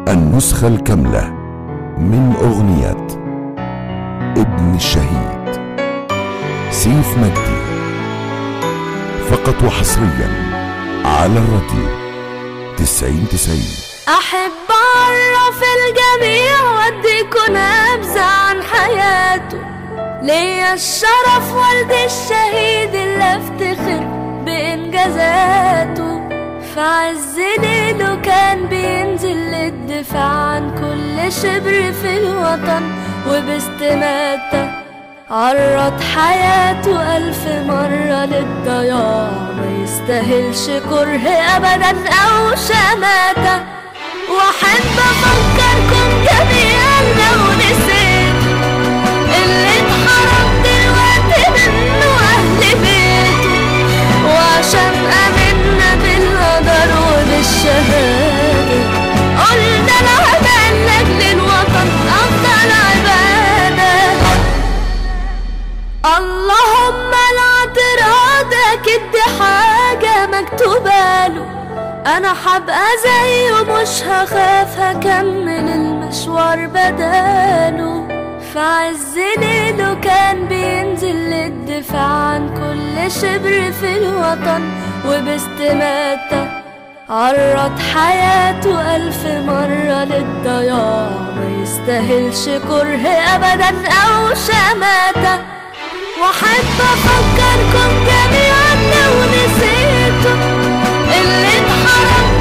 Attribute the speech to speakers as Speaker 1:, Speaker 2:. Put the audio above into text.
Speaker 1: النسخة الكاملة من أغنية ابن الشهيد سيف مجدي، فقط وحصريا على الراديو 9090.
Speaker 2: أحب أعرف الجميع وأديكوا نبذة عن حياته. ليا الشرف والدي الشهيد اللي أفتخر بإنجازاته. في عز ليله كان بينزل للدفاع عن كل شبر في الوطن، وباستماتة عرض حياته 1000 مرة للضياع. ما يستاهلش كره أبدا أو شماتة. وأحب أفكركم جميعا لو نسيت اللي اتحرم دلوقتي منه أهل بيته، وعشان آمنا بالقدر وبالشهادة قلنا العمل لأجل الوطن أفضل عبادة. اللهم الاعتراض أكيد دي حاجة مكتوباله. أنا حبقى زيه مش هخاف، هكمل المشوار بداله. في عز ليله كان بينزل للدفاع عن كل شبر في الوطن، وباستماتة عرض حياته 1000 مرة للضياع. ما يستاهلش كره أبدا أو شماتة. وأحب أفكركم جميعا لو نسيتوا اللي اتحرم